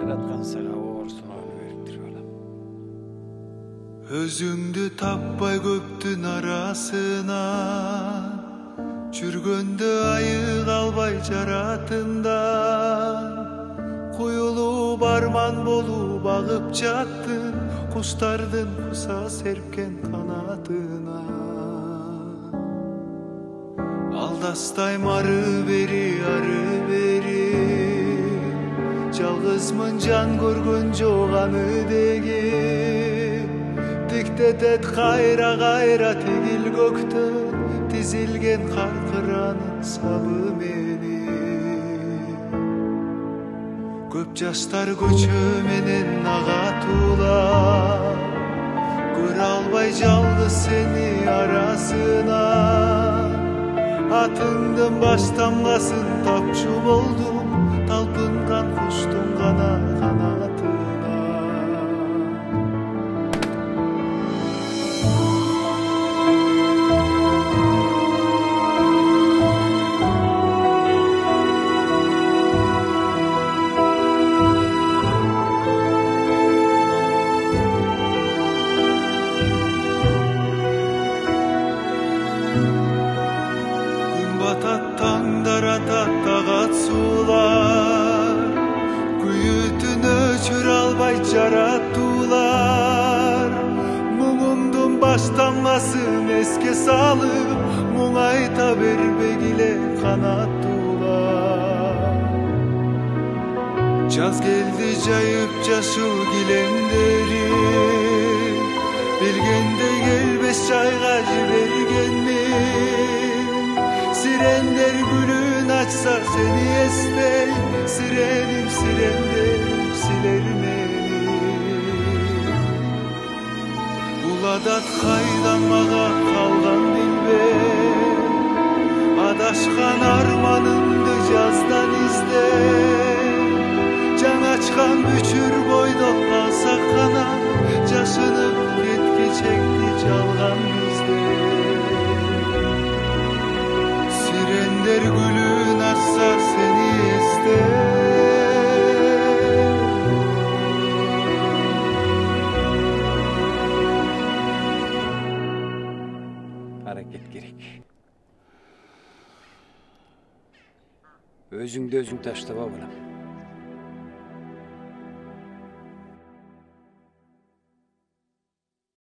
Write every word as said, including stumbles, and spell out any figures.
жараткан сага оорсун ойлу бериптир балам. Өзүңдү таппай көптүн арасына, жүргөндө айык албай жаратымдан, куюлуп арман болуп агып жаттың, куштардын куса серпкен канатына. Алдастайм ары бери, ары бери, жалгызмын жан көргөн жок аны деги. Диктетет кайра кайра тигил көктөн, тизилген каркыранын сабы мени. Көп жаштар көчө менен агатуулар, көрө албай жалгыз сени арасына. Атыңдын баш тамгасын тапчу болдум, талпынган куштун гана канатына. Таңдар атат тагат суулар, күйүтүн өчүрө албай жараттуулар. Муңумдун баш тамгасын эске салып, муңайта бербегиле канаттуулар. Жаз келди жайып жашоо килемдери, билгендей келбес жайга жибергенмин. Сирендер гүлүн açsa seni estey, sirenim sirender siler meni. Buladat kaydan maga kalgan bilbe, adashkan armanımdı жаздан izle. Can açkan büçür boyda kalsak kana, yaşınıp ketkechekti çalgan bizde. Sirenler gülün açsa seni ister. Hareket gerek. Özüңdü özüң таштаба балам.